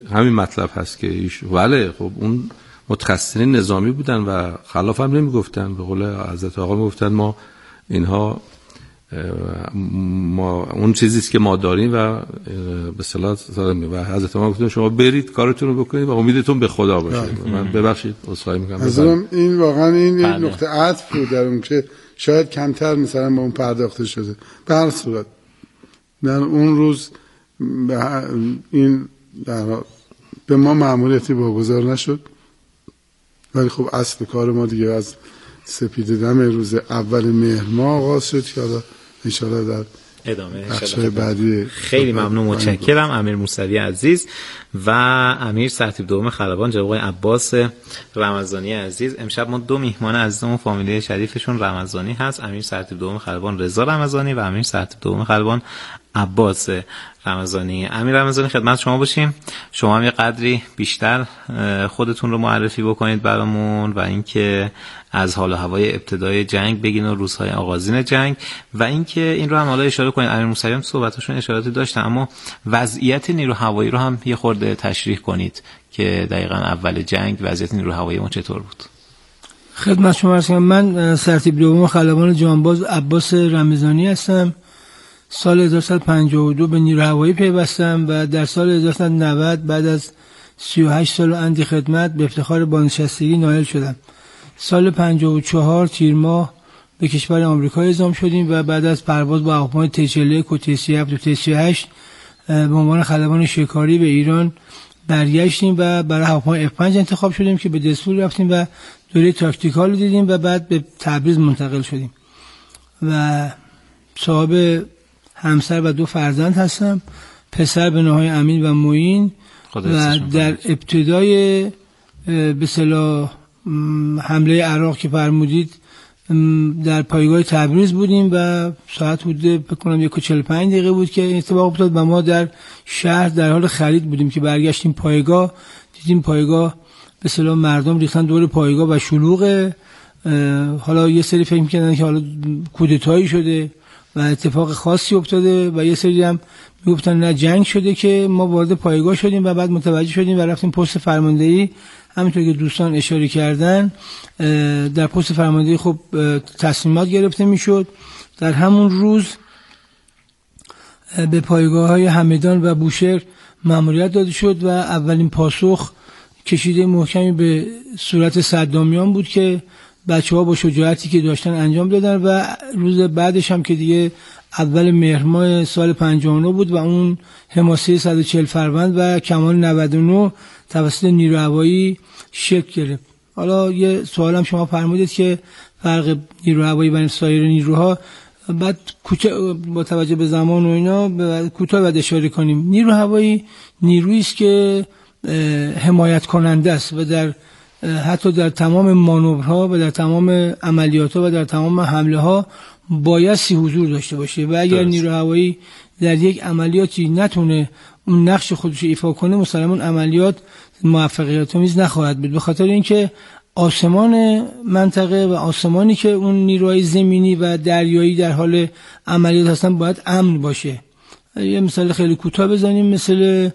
همین مطلب هست که بله خب اون متخصصین نظامی بودن و خلاف هم نمیگفتن. به قول حضرت آقا میگفتن ما اینها ما اون چیزیست که ما داریم و به اصطلاح و حضرت ما گفتن شما برید کارتون رو بکنید و امیدتون به خدا باشه. من ببخشید عذرخواهی میکنم. حضرت این واقعا این نقطه عطف بود در اون که شاید کمتر مثلا با اون پرداخته شده. به هر صورت در اون روز این به ما مأموریتی واگذار نشد، ولی خب اصل کار ما دیگه از سپیده دم روز اول مهر ماه آغاز شد که حالا انشاءالله در ادامه بخشای بعدی. خیلی ممنون، متشکرم امیر موسوی عزیز و امیر سرتیپ دوم خلبان جناب آقای عباس رمضانی عزیز. امشب ما دو میهمان عزیزمون فامیلی شریفشون رمضانی هست، امیر سرتیپ دوم خلبان رضا رمضانی و امیر سرتیپ دوم خلبان عباس رمضانی. امیر رمضانی خدمت شما باشیم. شما هم یه قدری بیشتر خودتون رو معرفی بکنید برامون و اینکه از حال و هوای ابتدای جنگ بگین و روزهای آغازین جنگ و اینکه این رو هم حالا اشاره کنید. امیر موسوی هم صحبتاشون اشاراتی داشتن، اما وضعیت نیرو هوایی رو هم یه خورده تشریح کنید که دقیقاً اول جنگ وضعیت نیرو هوایی ما چطور بود. خدمت شما هستم. من سرتیپ دوم خلبان جانباز عباس رمضانی هستم. سال 1352 به نیرو هوایی پیوستم و در سال 1990 بعد از 38 سال اندی خدمت به افتخار بازنشستگی نائل شدم. سال 54 تیر ماه به کشور آمریکا اعزام شدیم و بعد از پرواز با هواپیمای تی-41 و تی-37 و تی-38 به عنوان خلبان شکاری به ایران برگشتیم و برای هواپیمای F5 انتخاب شدیم که به دسفول رفتیم و دوره تاکتیکال رو دیدیم و بعد به تبریز منتقل شدیم و صاحب همسر و 2 فرزند هستم، پسر به نام امین و معین و در ابتدای به اصطلاح حمله عراق که فرمودید در پایگاه تبریز بودیم و ساعت حدود فکر کنم 1:45 دقیقه بود که اتفاق افتاد و ما در شهر در حال خرید بودیم که برگشتیم پایگاه، دیدیم پایگاه به اصطلاح مردم ریختن دور پایگاه و شلوغه. حالا یه سری فکر می‌کردن که حالا کودتایی شده و اتفاق خاصی افتاده و یه سری هم میگفتن نه جنگ شده که ما وارد پایگاه شدیم و بعد متوجه شدیم و رفتیم پست فرماندهی. همینطور که دوستان اشاره کردن در پست فرماندهی خب تصمیمات گرفته میشد. در همون روز به پایگاه‌های همدان و بوشهر مأموریت داده شد و اولین پاسخ کشیده محکمی به صورت صدامیان بود که بچه‌ها با شجاعتی که داشتن انجام دادن و روز بعدش هم که دیگه اول مهر ماه سال 59 بود و اون حماسه 140 فروند و کمال 99 توسط نیرو هوایی شکل گرفت. حالا یه سوالم شما فرمودید که فرق نیرو هوایی بین سایر نیروها، بعد با توجه به زمان و اینا کوتاه باید اشاره کنیم. نیرو هوایی نیرویی است که حمایت کننده است و در حتی در تمام مانورها و در تمام عملیات‌ها و در تمام حمله‌ها بایستی حضور داشته باشه و اگر نیرو هوایی در یک عملیاتی نتونه اون نقش خودش ایفا کنه مسلماً عملیات موفقیت‌آمیز نخواهد بود، به خاطر اینکه آسمان منطقه و آسمانی که اون نیروهای زمینی و دریایی در حال عملیات هستن باید امن باشه. یه مثال خیلی کوتاه بزنیم، مثل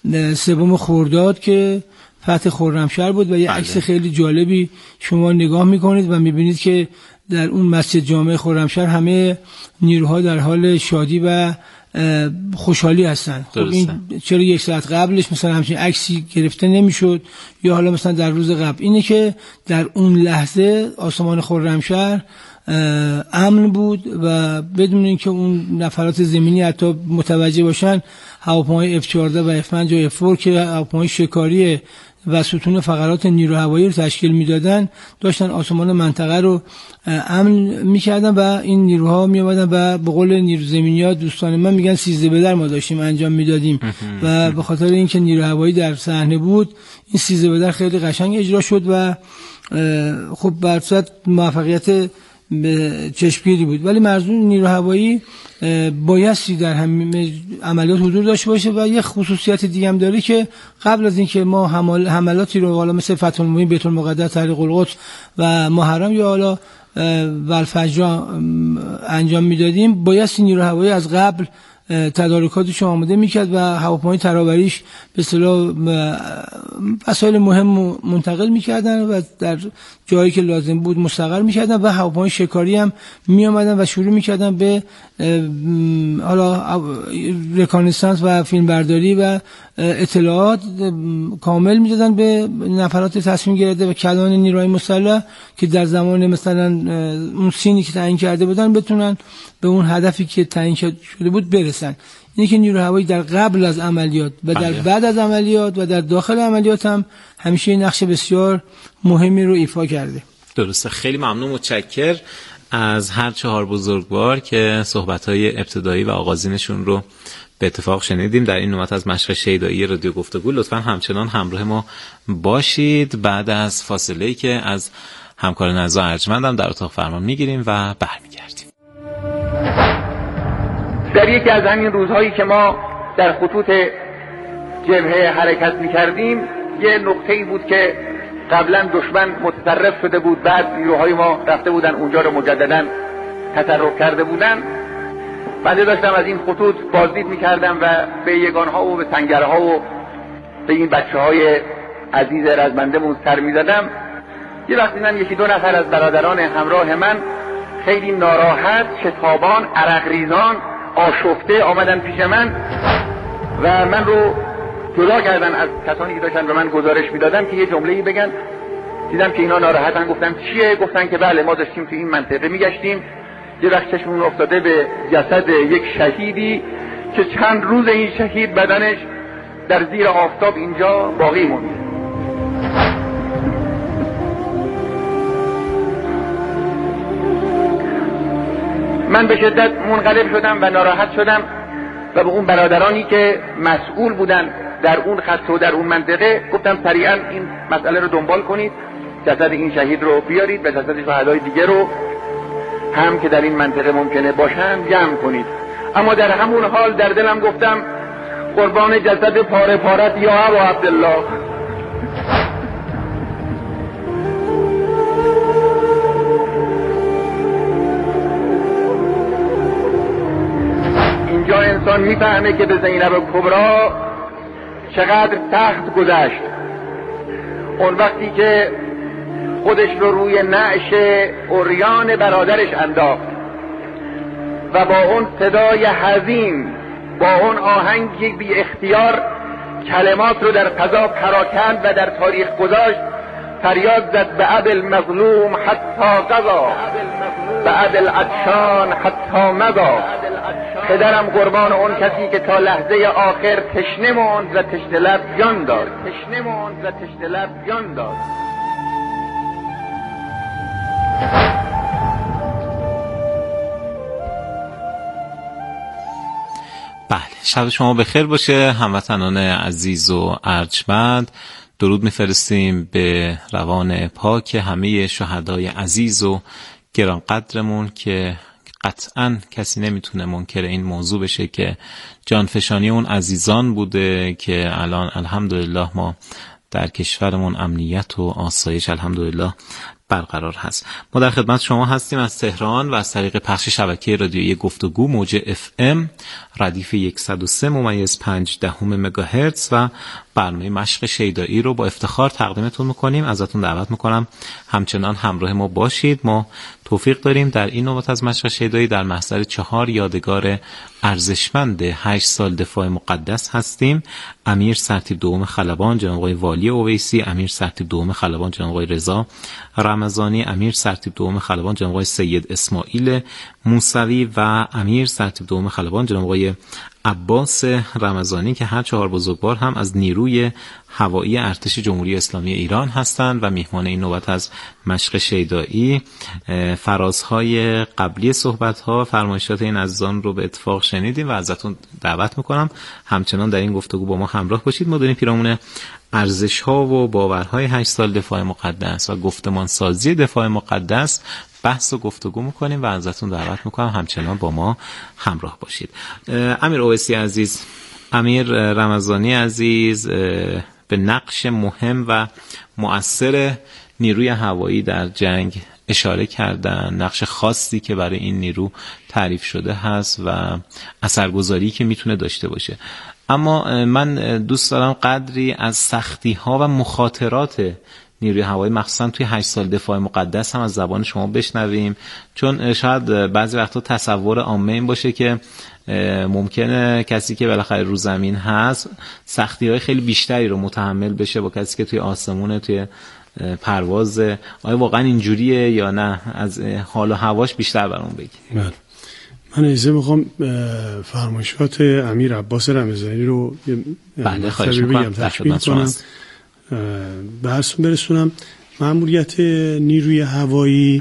3 خرداد که فتح خرمشهر بود و یه عکس خیلی جالبی شما نگاه میکنید و میبینید که در اون مسجد جامع خرمشهر همه نیروها در حال شادی و خوشحالی هستن. خب این چرا 1 ساعت قبلش مثلا همچین عکسی گرفته نمیشد یا حالا مثلا در روز قبل؟ اینه که در اون لحظه آسمان خرمشهر امن بود و بدون اینکه اون نفرات زمینی حتی متوجه باشن هواپیمای F14 و F5 و F4 که هواپیمای شکاری و ستون فقرات نیرو هوایی رو تشکیل میدادن داشتن آسمان منطقه رو امن میکردن و این نیروها میامدن و به قول نیرو زمینی‌ها دوستان من میگن 13 به در ما داشتیم انجام میدادیم و به خاطر اینکه نیرو هوایی در صحنه بود این 13 به در خیلی قشنگ اجرا شد و خب بر صورت موفقیت به چشمگیری بود. ولی مرزون نیرو هوایی بایستی در همه عملیات حضور داشته باشه و یه خصوصیت دیگه هم داره که قبل از اینکه ما حملاتی رو حالا مثل فتح المبین، بیت المقدس، تحریق القدس و محرم یا حالا والفجر انجام میدادیم بایستی نیرو هوایی از قبل تدارکاتش آماده میکرد و هواپیمای ترابریش به اصطلاح وسایل مهم منتقل میکردن و در جایی که لازم بود مستقر میکردن و هواپیمای شکاری هم میامدن و شروع میکردن به حالا رکانسانس و فیلمبرداری و اطلاعات کامل میدادن به نفرات تصمیم گرفته و کلان نیروهای مسلح که در زمان مثلا اون سینی که تعیین کرده بودن بتونن به اون هدفی که تعیین شده بود برسن. اینه که نیروی هوایی در قبل از عملیات و در بعد از عملیات و در داخل عملیات هم همیشه نقش بسیار مهمی رو ایفا کرده. درسته. خیلی ممنون، متشکر از هر 4 بزرگوار که صحبت‌های ابتدایی و آغازینشون رو به اتفاق شنیدیم در این نوبت از مشق شیدایی رادیو گفتگو. لطفاً همچنان همراه ما باشید. بعد از فاصله‌ای که از همکار نزا ارجمندم در اتاق فرمان میگیریم و برمیگردیم. در یکی از همین روزهایی که ما در خطوط جبهه حرکت میکردیم یه نقطه‌ای بود که قبلا دشمن متطرف شده بود، بعد نیروهای ما رفته بودن اونجا رو مجددا تطرف کرده بودن. بنده داشتم از این خطوط بازدید میکردم و به یگانها و به سنگرها و به این بچه‌های عزیز رزمندمون سر میزدم. یه وقتی من 1-2 نفر از برادران همراه من خیلی ناراحت، شتابان، عرق ریزان، آشفته آمدن پیش من و من رو جدا کردن از کسانی که داشتن به من گزارش میدادن که یه جمله‌ای بگن. دیدم که اینا ناراحتن. گفتم چیه؟ گفتن که بله ما داشتیم تو این منطقه میگشتیم، یه وقت چشمون افتاده به جسد یک شهیدی که چند روز این شهید بدنش در زیر آفتاب اینجا باقی موند. من به شدت منقلب شدم و ناراحت شدم و به اون برادرانی که مسئول بودن در اون خط و در اون منطقه گفتم سریعا این مسئله رو دنبال کنید، جسد این شهید رو بیارید و جسد شهدای دیگه رو هم که در این منطقه ممکنه باشن جمع کنید. اما در همون حال در دلم گفتم قربان جسد پاره پارت یا ابا عبدالله. اینجا انسان میفهمه که به زینب کبرا چقدر سخت گذشت. اون وقتی که خودش رو روی نعش عریان برادرش انداخت و با اون صدای حزین، با اون آهنگی بی اختیار کلمات رو در فضا پراکند و در تاریخ گذاشت، فریاد زد به ابی المظلوم حتی قضا، به ابی العطشان حتی مضا. پدرم قربان اون کسی که تا لحظه آخر تشنه موند و تشنه لب جان داد. بله، شب شما بخیر باشه هموطنان عزیز و ارجمند. درود میفرستیم به روان پاک همه شهدای عزیز و گرانقدرمون که قطعاً کسی نمیتونه منکر این موضوع بشه که جانفشانی اون عزیزان بوده که الان الحمدلله ما در کشورمون امنیت و آسایش الحمدلله برقرار هست. ما در خدمت شما هستیم از تهران و از طریق پخش شبکه رادیویی گفتگو موج FM ردیف 103.5 مگاهرتز و برنامه مشق شیدایی رو با افتخار تقدیمتون میکنیم. ازتون دعوت میکنم همچنان همراه ما باشید. ما توفیق داریم در این نوبت از مشق شیدایی در محضر 4 یادگار ارزشمند 8 سال دفاع مقدس هستیم. امیر سرتیپ دوم خلبان جناب آقای والی اویسی، امیر سرتیپ دوم خلبان جناب آقای رضا رمضانی، امیر سرتیپ دوم خلبان جناب آقای سید اسماعیل موسوی و امیر سرتیپ دوم خلبان جناب آقای عباس رمضانی که هر 4 بزرگوار هم از نیروی هوایی ارتش جمهوری اسلامی ایران هستند و میهمان این نوبت از مشق شیدایی. فرازهای قبلی صحبت‌ها فرمایشات این عزیزان رو به اتفاق شنیدیم و ازتون دعوت میکنم همچنان در این گفتگو با ما همراه باشید. ما داریم پیرامون ارزش‌ها و باورهای 8 سال دفاع مقدس و گفتمان سازی دفاع مقدس بحث و گفتگو میکنیم و ازتون دعوت میکنم همچنان با ما همراه باشید. امیر اویسی عزیز، امیر رمضانی عزیز، به نقش مهم و مؤثر نیروی هوایی در جنگ اشاره کردن، نقش خاصی که برای این نیرو تعریف شده هست و اثرگذاری که میتونه داشته باشه. اما من دوست دارم قدری از سختی‌ها و مخاطرات نیروی هوایی مخصوصا توی 8 سال دفاع مقدس هم از زبان شما بشنویم، چون شاید بعضی وقتا تصور عامه این باشه که ممکنه کسی که بالاخره رو زمین هست سختی‌های خیلی بیشتری رو متحمل بشه با کسی که توی آسمونه، توی پرواز. آیا واقعا اینجوریه یا نه؟ از حال و هواش بیشتر برام بگی. من اجازه میخوام فرمایشات امیر عباس رمضانی رو بله خواهش میکنم تکمیل کنم، بحثون برسونم. مأموریت نیروی هوایی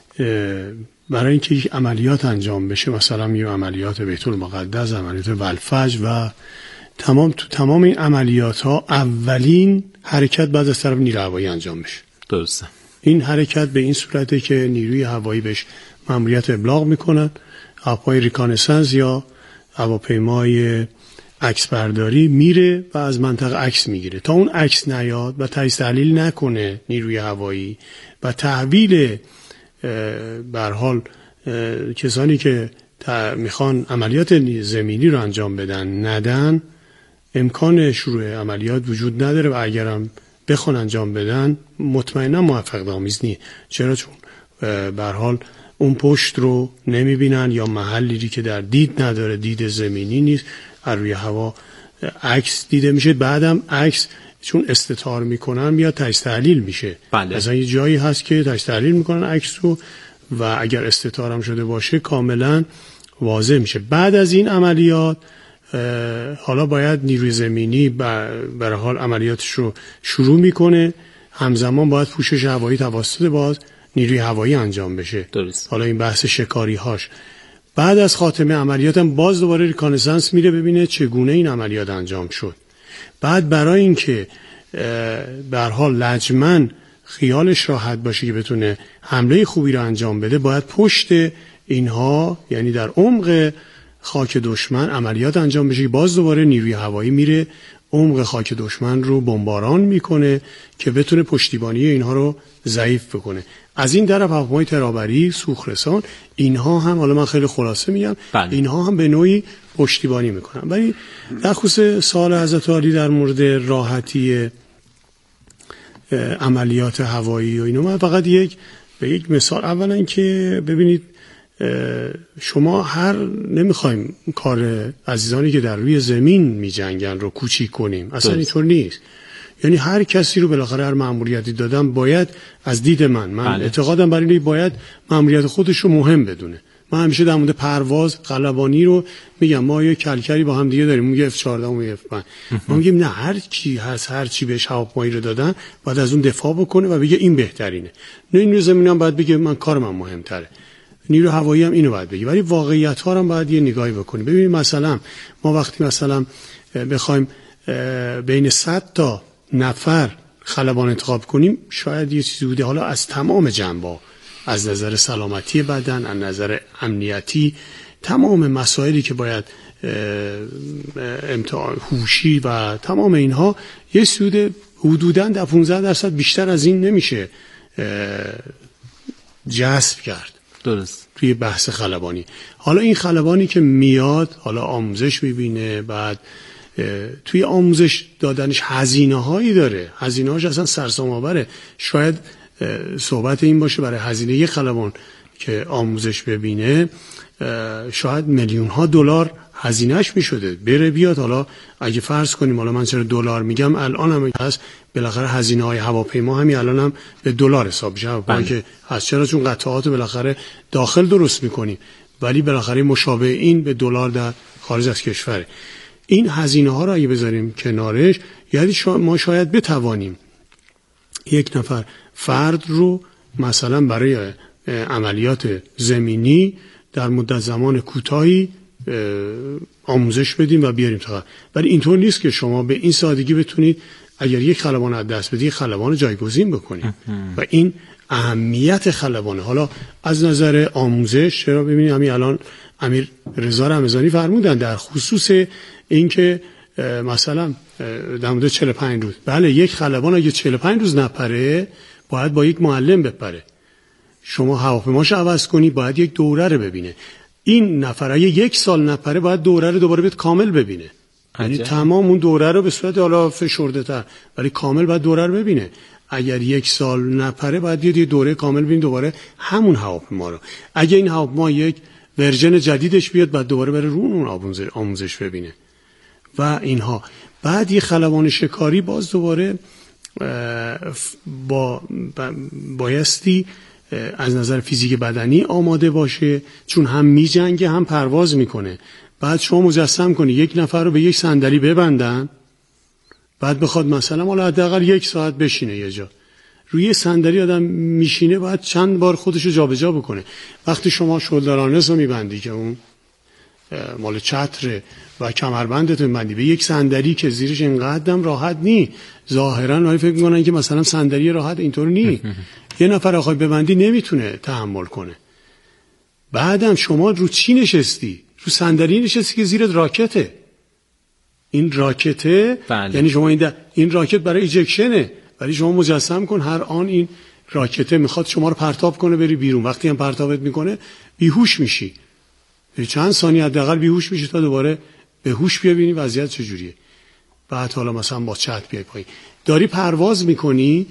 برای اینکه یک عملیات انجام بشه، مثلا یه عملیات بیت المقدس، عملیات ولفجر و تمام این عملیات ها اولین حرکت بعد از طرف نیروی هوایی انجام بشه. درسته. این حرکت به این صورته که نیروی هوایی بهش مأموریت ابلاغ میکنن، هواپیمای ریکانسانس یا هواپیمای عکس برداری میره و از منطقه عکس میگیره. تا اون عکس نیاد و تجزیه تحلیل نکنه نیروی هوایی و تحویل به هر حال کسانی که میخوان عملیات زمینی رو انجام بدن ندن، امکان شروع عملیات وجود نداره و اگرم بخوان انجام بدن مطمئنا موفقیت آمیز نیست. چرا؟ چون به هر حال اون پشت رو نمیبینن یا محلی که در دید نداره، دید زمینی نیست، از روی هوا عکس دیده میشه. بعدم عکس چون استتار میکنن میاد تجزیه تحلیل میشه. بله. مثلا یه جایی هست که تجزیه تحلیل میکنن عکس رو و اگر استتار هم شده باشه کاملا واضح میشه. بعد از این عملیات حالا باید نیروی زمینی برای حال عملیاتش رو شروع میکنه، همزمان باید پوشش هوایی توسط باز نیروی هوایی انجام بشه. درست. حالا این بحث شکاری هاش. بعد از خاتمه عملیات هم باز دوباره ریکانسانس میره ببینه چگونه این عملیات انجام شد. بعد برای اینکه به هر حال لجمن خیالش راحت باشه که بتونه حمله خوبی رو انجام بده، باید پشت اینها یعنی در عمق خاک دشمن عملیات انجام بشه. باز دوباره نیروی هوایی میره عمق خاک دشمن رو بمباران میکنه که بتونه پشتیبانی اینها رو ضعیف بکنه. از این طرف هواپیمای ترابری، سوخرسان، اینها هم حالا من خیلی خلاصه میگم بله. اینها هم به نوعی پشتیبانی میکنن. ولی در خصوص سوال حضرت عالی در مورد راحتی عملیات هوایی و اینو، من فقط به یک مثال. اولا که ببینید شما نمیخوایم کار عزیزانی که در روی زمین میجنگن رو کوچیک کنیم، اصلا اینطور نیست. یعنی هر کسی رو بالاخره هر مأموریتی دادن باید از دید من اعتقادم بر اینه باید مأموریت خودش رو مهم بدونه. من همیشه در مورد پرواز خلبانی رو میگم، ما یه کلکلی با هم دیگه داریم، میگه F14 و F5. ما میگیم نه، هر کی هست هر چی بهش هواپیمایی رو دادن باید از اون دفاع بکنه و بگه این بهترینه. نه این زمینم هم باید بگه من کار من مهمتره. نیرو هوایی هم اینو باید بگه. ولی واقعیت ها رو هم باید یه نگاهی بکنیم. ببینید مثلا ما وقتی مثلا بخوایم بین 100 تا نفر خلبان انتخاب کنیم، شاید یه چیزی بوده. حالا از تمام جنبه‌ها، از نظر سلامتی بدن، از نظر امنیتی، تمام مسائلی که باید هوشی و تمام اینها، یه سود حدوداً در 15% بیشتر از این نمیشه جذب کرد. درست. توی بحث خلبانی. حالا این خلبانی که میاد، حالا آموزش میبینه، بعد توی آموزش دادنش هزینه هایی داره، هزینه هاش اصلا سرسام آوره. شاید صحبت این باشه برای هزینه یک خلبان که آموزش ببینه شاید میلیون ها دلار هزینهش میشده بره بیاد. حالا اگه فرض کنیم، حالا من چرا دلار میگم، الان هم هست بالاخره هزینه های هواپیما همین الان هم به دلار حساب میشه. هواپیما که هست، چرا؟ چون قطعات بالاخره داخل درست میکنیم، ولی بالاخره مشابه این به دلار در خارج از کشوره. این هزینه ها رو اگه بذاریم کنارش، یعنی ما شاید بتوانیم یک نفر فرد رو مثلا برای عملیات زمینی در مدت زمان کوتاهی آموزش بدیم و بیاریم تا. ولی اینطور نیست که شما به این سادگی بتونید اگر یک خلبان از دست بدید خلبان جایگزین بکنید و این اهمیت خلبانه. حالا از نظر آموزش، چرا ببینید همین الان امیر رضا رمضانی فرمودن در خصوص اینکه مثلا در مورد 45 روز، بله یک خلبان اگه 45 روز نپره باید با یک معلم بپره. شما هواپیماشو عوض کنی باید یک دوره رو ببینه. این نفر اگه 1 سال نپره باید دوره رو دوباره کامل ببینه. یعنی تمام اون دوره رو به صورت حالا فشرده تر ولی کامل باید دوره رو ببینه. اگر 1 سال نپره باید یه دوره کامل ببین دوباره همون هواپیما رو. اگه این هواپیما یک ورژن جدیدش بیاد بعد دوباره بره رو اون آموزش ببینه و اینها. بعد یه خلبان شکاری باز دوباره بایستی از نظر فیزیک بدنی آماده باشه، چون هم میجنگه هم پرواز میکنه. بعد شما مجسم کنی 1 نفر رو به یک صندلی ببندن، بعد بخواد مثلا حالا حداقل 1 ساعت بشینه یه جا. روی صندلی آدم میشینه باید چند بار خودش رو جابجا بکنه. وقتی شما شولدرانس رو میبندی که اون مال چتره و کمربندت میبندی به یک صندلی که زیرش اینقدرم راحت نی، ظاهرا فکر میکنن که مثلا صندلی راحت، اینطور نی. یه نفر آخوای ببندی نمیتونه تحمل کنه. بعدم شما رو چی نشستی؟ رو صندلی نشستی که زیرت راکته. این راکته یعنی شما این راکت برای ایجکشنه، ولی شما مجسم کن هر آن این راکته میخواد شما رو پرتاب کنه بری بیرون. وقتی هم پرتابت میکنه بیهوش میشی، چند ثانیه حداقل بیهوش میشی تا دوباره به هوش ببینی وضعیت چجوریه. بعد حالا مثلا با چت بیای پایین داری پرواز میکنی،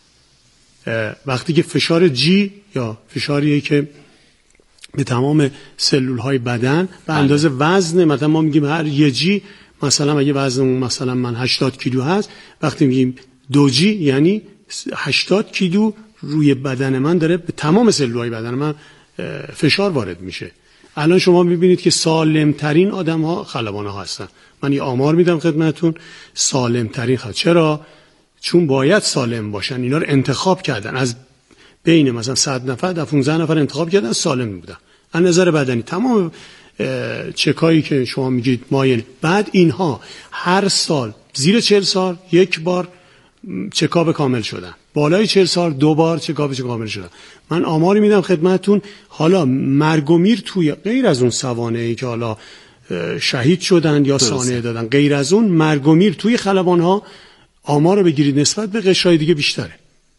وقتی که فشار جی یا فشاریه که به تمام سلول های بدن به اندازه وزن، مثلا ما میگیم هر یه جی، مثلا اگه وزنمون مثلا من 80 کیلو هست، وقتی میگیم 2 جی یعنی 80 کیلو روی بدن من داره به تمام سلولهای بدن من فشار وارد میشه. الان شما میبینید که سالم ترین آدم ها خلبان ها هستن. من یه آمار میدم خدمتون، سالم ترین چرا؟ چون باید سالم باشن. اینا رو انتخاب کردن از بین مثلا 100 نفر در 15 نفر انتخاب کردن سالم بودن از نظر بدنی. تمام چکایی که شما میگید ماین. بعد اینها هر سال زیر 40 سال 1 بار چکاپ کامل شدن، بالای 40 سال 2 بار چکاپ کامل شدن. من آماری میدم خدمتون. حالا مرگ و میر توی غیر از اون سوانحی که حالا شهید شدن یا سانحه دادن، غیر از اون مرگ و میر توی خلبان‌ها آمار رو بگیرید نسبت به قشرهای دیگه بیشتره.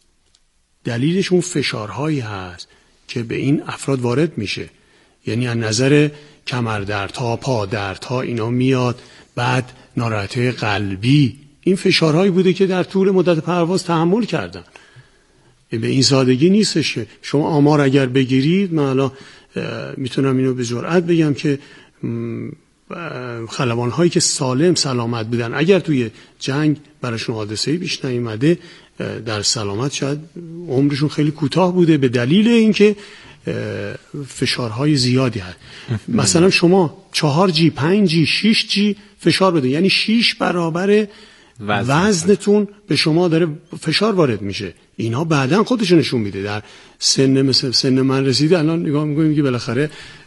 دلیلش اون فشارهایی هست که به این افراد وارد میشه. یعنی از نظر کمردردها، پادردها اینا میاد، بعد ناراحتی قلبی، این فشارهایی بوده که در طول مدت پرواز تحمل کردن. به این سادگی نیستش که شما آمار اگر بگیرید، من الان میتونم اینو به جرئت بگم که خلبان‌هایی که سالم سلامت بودن اگر توی جنگ براشون حادثه‌ای پیش نیامده، در سلامت شاید عمرشون خیلی کوتاه بوده به دلیل اینکه فشارهای زیادی هست. مثلا شما 4G 5G 6G فشار بده، یعنی 6 برابر وزنتون به شما داره فشار وارد میشه. اینها بعداً خودشون نشون میده. در سن مثل سن من رسیده الان نگاه میکنیم که بالاخره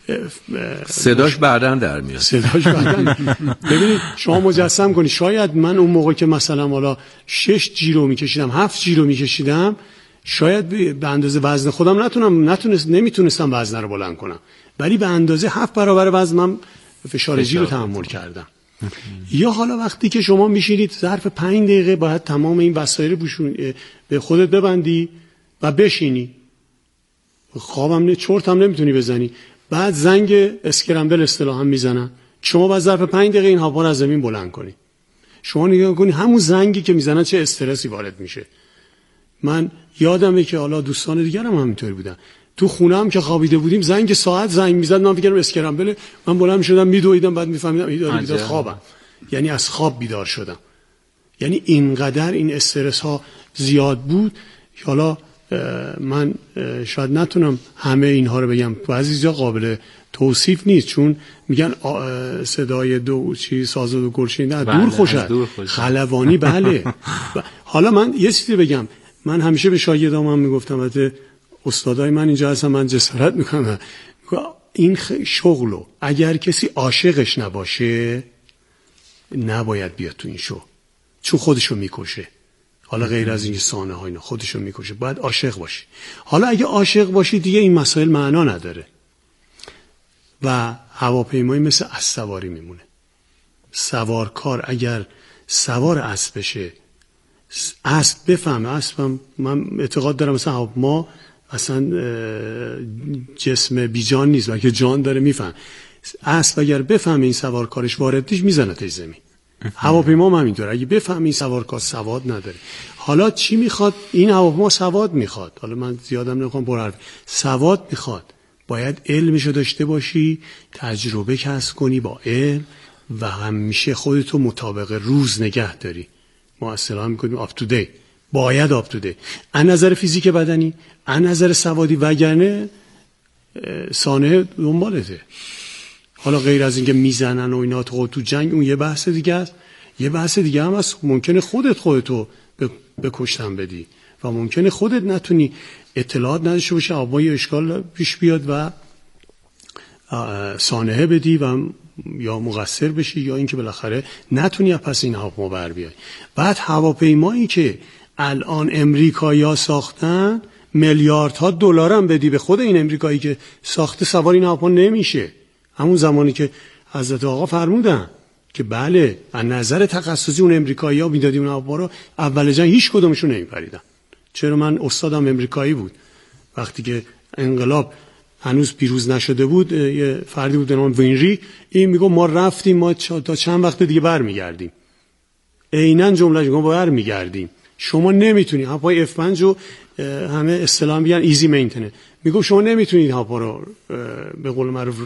صداش بعداً در میاد. صداش بعداً. ببینید شما مجسم کنید شاید من اون موقع که مثلا حالا 6G رو میکشیدم 7G رو میکشیدم، شاید به اندازه وزن خودم نمیتونستم وزن رو بلند کنم، ولی به اندازه 7 برابر وزن من فشار جی رو تحمل کردم. یا حالا وقتی که شما میشینید ظرف 5 دقیقه باید تمام این وسایل به خودت ببندی و بشینی، خوابم چرت هم نمیتونی بزنی، بعد زنگ اسکرامبل اصطلاحا میزنن، شما باید ظرف 5 دقیقه این هاپا رو از زمین بلند کنی. شما نگاه کنی همون زنگی که میزنن چه استرسی وارد میشه. من یادمه که حالا دوستان دیگرم همینطوری بودن، تو خونه هم که خوابیده بودیم زنگ ساعت زنگ میزد، من فکر کردم اسکرامبل، من بلند میشدم میدویدم، بعد میفهمیدم بیدار خوابم، یعنی از خواب بیدار شدم. یعنی اینقدر این استرس ها زیاد بود. حالا من شاید نتونم همه اینها رو بگم، بعضی جا قابل توصیف نیست، چون میگن صدای ساز و گل شنیدن دور خوشه، خلبانی بله. حالا من یه چیزی بگم، من همیشه به شاگردام هم میگفتم، البته استادای من اینجا هستن، من جسارت میکنم، این شغلو اگر کسی عاشقش نباشه نباید بیاد تو این شغل، چون خودشو میکشه. حالا غیر از این سانه ها اینا خودشو میکشه، باید عاشق باشی. حالا اگه عاشق باشی دیگه این مسائل معنا نداره و هواپیمایی مثل اسب سواری میمونه. سوارکار اگر سوار اسب بشه، اسب بفهمه، اسبم من اعتقاد دارم مثلا ما اصلا جسم بیجان نیست و که جان داره. میفهم اسب اگر بفهمه این سوارکارش واردش میزنه زمین. هواپیما هم همینطور، اگه بفهمه این سوارکار سواد نداره. حالا چی میخواد این هواپیما؟ سواد میخواد. حالا من زیادم نمیخوام پرحرف. سواد میخواد، باید علمشو داشته باشی، تجربه کسب کنی با علم و همیشه خودتو مطابق روز نگه داری. ما اصطلاحا میگیم آپ تو دی، باید آپ تو دی، از نظر فیزیک بدنی، از نظر سوادی، وگرنه سانحه دنبالته. حالا غیر از اینکه میزنن و اینا تو جنگ، اون یه بحث دیگه است. یه بحث دیگه هم هست، ممکنه خودتو بکشتن بدی و ممکنه خودت نتونی، اطلاعات نداشته باشی، آبای اشکال پیش بیاد و سانحه بدی و یا مقصر بشی یا اینکه بالاخره نتونی پس این هواپیما بر بیای. بعد هواپیمایی که الان امریکایی‌ها ساختن میلیاردها دلار هم بدی به خود این امریکایی که ساخته، سوار این هواپیما نمیشه. همون زمانی که حضرت آقا فرمودن که بله از نظر تخصصی اون امریکایی‌ها میدادیم اون هواپیما رو، اول جنگ هیچ کدومشون نمیپریدن. چرا؟ من استادم امریکایی بود. وقتی که انقلاب هنوز پیروز نشده بود، یه فردی بود به نام وینری، این میگه ما رفتیم، ما تا چند وقت دیگه برمیگردیم. عیناً جمله‌اش میگه برمیگردیم. شما نمیتونید هواپای F5 رو همه اصطلاحاً میگن ایزی مینتیننس، میگه شما نمیتونید هواپا رو به قول معروف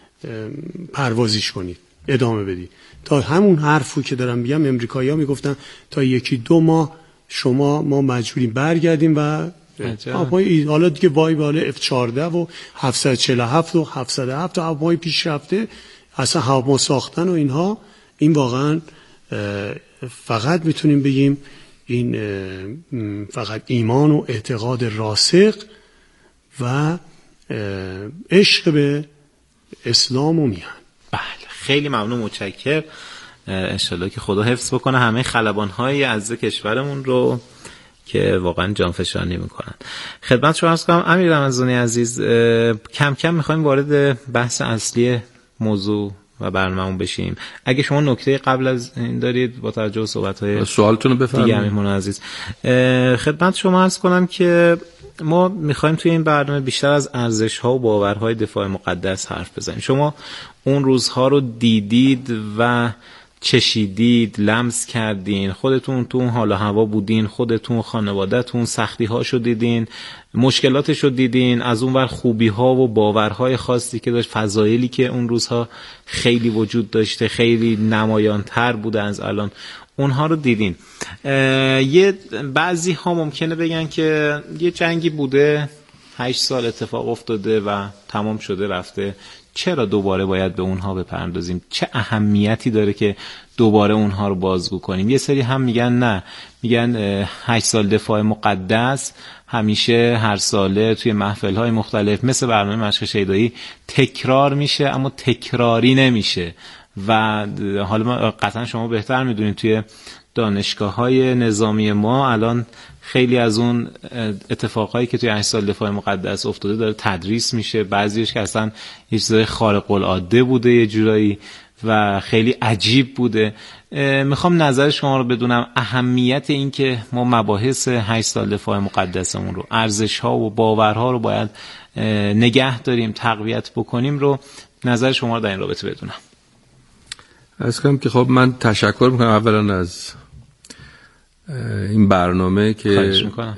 پروازیش کنید، ادامه بدید. تا همون حرفو که دارم میگم، امریکایی‌ها میگفتن تا 1-2 ماه ما مجبوریم برگردیم و حالا دیگه وای بالا F14 و 747 و 707 هواپیمای پیشرفته اصلا هواپیما ساختن و اینها. این واقعا فقط میتونیم بگیم این فقط ایمان و اعتقاد راسخ و عشق به اسلام و میهن. بله، خیلی ممنون، متشکرم. انشالله که خدا حفظ بکنه همه خلبان‌های عزیز کشورمون رو که واقعا جانفشانی میکنن. خدمت شما عرض کنم امیر رمضانی عزیز، کم کم میخوایم وارد بحث اصلی موضوع و برنامه‌مون بشیم. اگه شما نکته قبل از این دارید با توجه به صحبت‌های سوالتون رو بفرمایید. دیگه میمونه عزیز. خدمت شما عرض کنم که ما میخوایم توی این برنامه بیشتر از ارزش‌ها و باورهای دفاع مقدس حرف بزنیم. شما اون روزها رو دیدید و چشیدید، لمس کردین، خودتون تو اون حال و هوا بودین، خودتون خانواده‌تون سختی‌هاشو دیدین، مشکلاتشو دیدین، از اون ور خوبی‌ها و باورهای خاصی که داشت، فضایلی که اون روزها خیلی وجود داشته، خیلی نمایان‌تر بوده از الان، اونها رو دیدین. یه بعضی ها ممکنه بگن که یه جنگی بوده 8 سال اتفاق افتاده و تمام شده رفته، چرا دوباره باید به اونها بپردازیم؟ چه اهمیتی داره که دوباره اونها رو بازگو کنیم؟ یه سری هم میگن نه، میگن 8 سال دفاع مقدس همیشه هر ساله توی محفل‌های مختلف مثل برنامه مشق شیدایی تکرار میشه اما تکراری نمیشه. و حالا قطعا شما بهتر میدونید توی دانشگاه‌های نظامی ما الان خیلی از اون اتفاقایی که توی 8 سال دفاع مقدس افتاده داره تدریس میشه، بعضیش که اصلا یه چیزای خارق العاده بوده یه جورایی و خیلی عجیب بوده. میخوام نظر شما رو بدونم، اهمیت این که ما مباحث 8 سال دفاع مقدسمون رو، ارزش‌ها و باورها رو باید نگه داریم، تقویت بکنیم رو، نظر شما رو در این رابطه بدونم. از کنم که خب من تشکر میکنم اولا از این برنامه که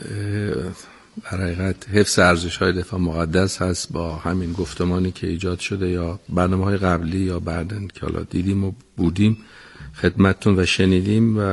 در حقیقت حفظ ارزش‌های دفاع مقدس هست با همین گفتمانی که ایجاد شده یا برنامه‌های قبلی یا بعدن که حالا دیدیم و بودیم خدمتتون و شنیدیم و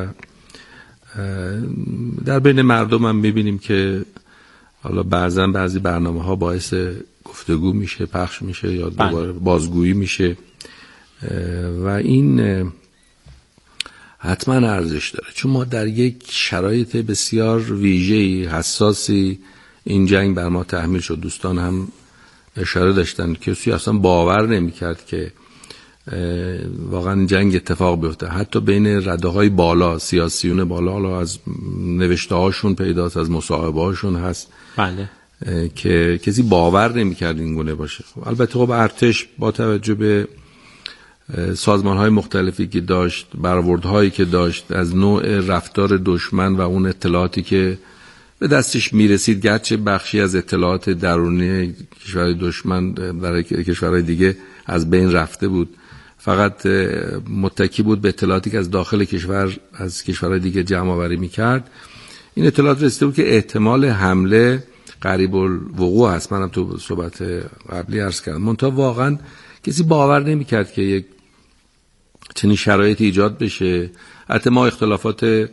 در بین مردم هم می‌بینیم که حالا بعضی برنامه‌ها باعث گفتگو میشه، پخش میشه یا دوباره بازگویی میشه و این حتما ارزش داره، چون ما در یک شرایط بسیار ویژه‌ای حساسی این جنگ بر ما تحمیل شد. دوستان هم اشاره داشتن که کسی اصلا باور نمی‌کرد که واقعا جنگ اتفاق بیفته. حتی بین رده‌های بالا، سیاسیون بالا، حالا از نوشته‌هاشون پیداست، از مصاحبه‌هاشون هست بله که کسی باور نمی‌کرد این گونه باشه. البته خب ارتش با توجه به سازمان‌های مختلفی که داشت، برآوردهایی که داشت، از نوع رفتار دشمن و اون اطلاعاتی که به دستش میرسید، گرچه بخشی از اطلاعات درونی کشورهای دشمن برای کشورهای دیگه از بین رفته بود، فقط متکی بود به اطلاعاتی که از داخل کشور از کشورهای دیگه جمع آوری میکرد. این اطلاعات رسیده بود که احتمال حمله قریب الوقوع هست. منم تو صحبت قبلی عرض کردم، منتها واقعا کسی باور نمیکرد که یک چنین شرایطی ایجاد بشه. حتی ما اختلافات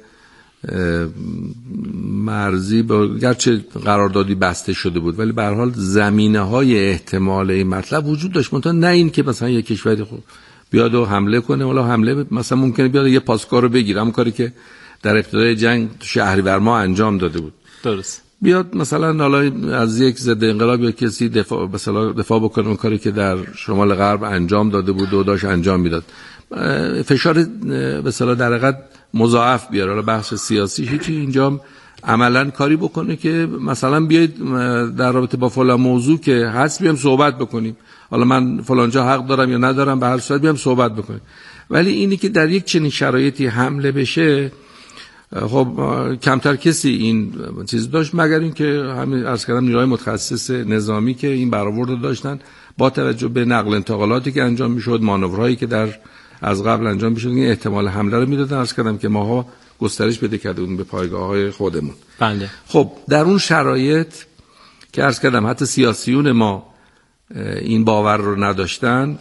مرزی گرچه قراردادی بسته شده بود، ولی به هر حال زمینه‌های احتمال این مطلب وجود داشت، منتها نه این که مثلا یک کشوری بیاد و حمله کنه. ولی حمله مثلا ممکنه بیاد یه پاسگاه رو بگیره، همون کاری که در ابتدای جنگ شهریور ماه انجام داده بود. درست. بیاد مثلا حالا از یک ضد انقلاب یا کسی دفاع بکنه، اون کاری که در شمال غرب انجام داده بود و داشت انجام میداد، فشار به اصطلاح در حقیقت مضاعف بیاره. حالا بحث سیاسی هیچی اینجا عملا کاری بکنه که مثلا بیاید در رابطه با فلان موضوع که هست بیام صحبت بکنیم، حالا من فلان جا حق دارم یا ندارم، به هر صورت بیام صحبت بکنیم. ولی اینی که در یک چنین شرایطی حمله بشه، خب کمتر کسی این چیز داشت، مگر اینکه همین عرض کردم نیروهای متخصص نظامی که این برآورد داشتن با توجه به نقل انتقالاتی که انجام میشد، مانورهایی که از قبل انجام میشد، این احتمال حمله رو میدادن. عرض کردم که ماها گسترش پیدا کرده بودیم به پایگاه‌های خودمون. بله. خب در اون شرایط که عرض کردم حتی سیاسیون ما این باور رو نداشتن،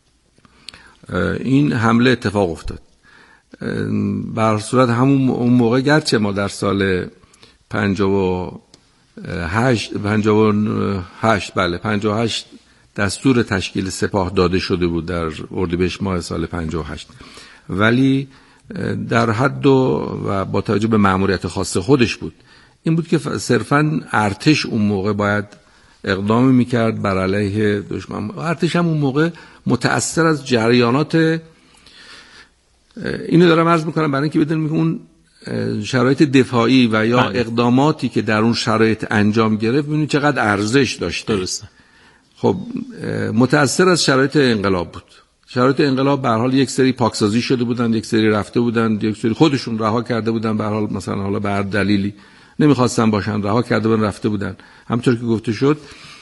این حمله اتفاق افتاد. بر صورت اون موقع گرچه ما در سال 58 دستور تشکیل سپاه داده شده بود در اردیبهشت ماه سال 58، ولی در حد و با توجه به مأموریت خاص خودش بود. این بود که صرفاً ارتش اون موقع باید اقدامی میکرد بر علیه دشمن. ارتش هم اون موقع متأثر از جریانات، اینو دارم عرض میکنم برای اینکه بدونیم که اون شرایط دفاعی و یا اقداماتی که در اون شرایط انجام گرفت ببینید چقدر ارزش داشت. درسته. خب متأثر از شرایط انقلاب بود. شرایط انقلاب به هر حال یک سری پاکسازی شده بودن، یک سری رفته بودن، یک سری خودشون رها کرده بودن، به هر حال مثلا حالا به هر دلیلی نمیخواستن باشن، رها کرده بودن، رفته بودن. همونطور که گفته شد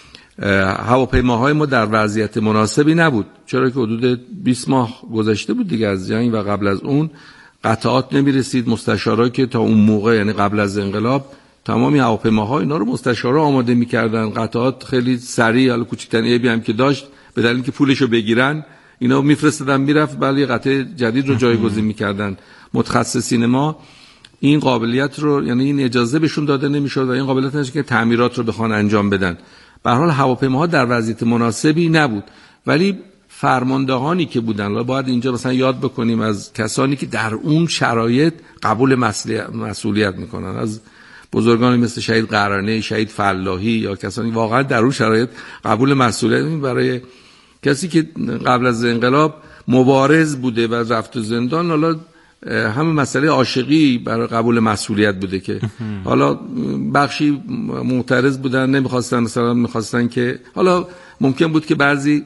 هواپیماهای ما در وضعیت مناسبی نبود، چرا که حدود 20 ماه گذشته بود دیگه از جنگ و قبل از اون قطعات نمیرسید. مستشارا که تا اون موقع یعنی قبل از انقلاب تمامی هواپیماها اینا رو مستشارا آماده می‌کردن، قطعات خیلی سریع، حالا کوچکترین عیبی هم که داشت به دلیل اینکه پولشو بگیرن اینا میفرستادن میرفت، ولی قطعه جدید رو جایگزین می‌کردن. متخصصین ما این قابلیت رو، یعنی این اجازه بهشون داده نمی‌شد و این قابلیت نداشت که تعمیرات رو بخوان انجام بدن. به هر حال هواپیماها در وضعیت مناسبی نبود، ولی فرماندهانی که بودن، باید اینجا مثلا یاد بکنیم از کسانی که در اون شرایط قبول مسئولیت میکنن، از بزرگانی مثل شهید قرنی، شهید فلاحی یا کسانی واقعا در اون شرایط قبول مسئولیت. برای کسی که قبل از انقلاب مبارز بوده و رفت زندان، حالا همه مسئله عاشقی برای قبول مسئولیت بوده که حالا بخشی معترض بودن، نمیخواستن، مثلا میخواستن که حالا ممکن بود که بعضی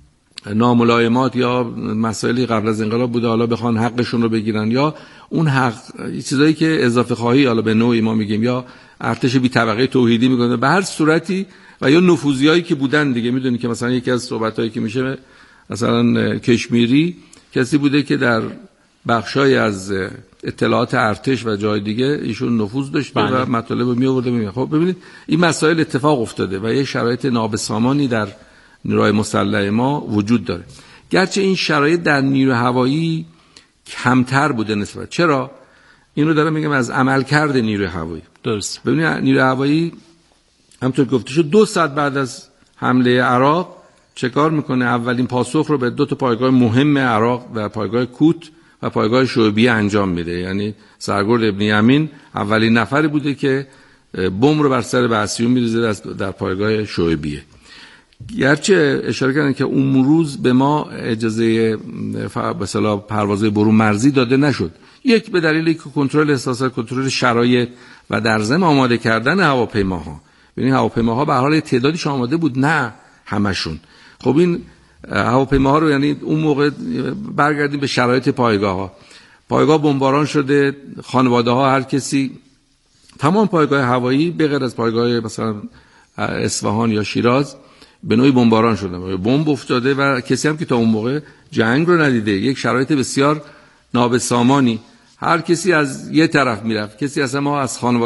ناملایمات یا مسائلی قبل از انقلاب بوده حالا بخوان حقشون رو بگیرن، یا اون حق چیزایی که اضافه خواهی حالا به نوعی ما میگیم، یا ارتش بی طبقه توحیدی میگن به هر صورتی، و یا نفوذیایی که بودن دیگه. میدونی که مثلا یکی از صحبتایی که میشه مثلا کشمیری کسی بوده که در بخشای از اطلاعات ارتش و جای دیگه ایشون نفوذ داشته و مطالب رو میآورده. خب ببینید این مسائل اتفاق افتاده و یه شرایط نابسامانی در نیروهای مسلح ما وجود داره. گرچه این شرایط در نیروی هوایی کمتر بوده نسبت. چرا؟ اینو دارم میگم از عملکرد نیروی هوایی. درست. ببینید نیروی هوایی همونطور گفته شد 2 ساعت بعد از حمله عراق چه کار میکنه؟ اولین پاسخ رو به 2 تا پایگاه مهم عراق و پایگاه کوت و پایگاه شعبیه انجام میده. یعنی سرگرد ابن یمین اولین نفری بوده که بمب رو بر سر بعثیون میریزه در پایگاه شعبیه. گرچه اشاره کردن که اون روز به ما اجازه به اصطلاح پروازهای برون مرزی داده نشد، یک به دلیل که کنترل احساسات، کنترل شرایط و در ضمن آماده کردن هواپیماها. ببینید هواپیماها به هر حال تعدادیش آماده بود، نه همشون. خب این هواپیماها رو، یعنی اون موقع برگردیم به شرایط پایگاه بمباران شده، خانواده ها هر کسی تمام پایگاه هوایی به غیر از پایگاه مثلا اصفهان یا شیراز به نوعی بمباران شده، بمب افتاده و کسی هم که تا اون موقع جنگ رو ندیده، یک شرایط بسیار نابسامانی، هر کسی از یه طرف میرفت، کسی اصلا ما از خانواده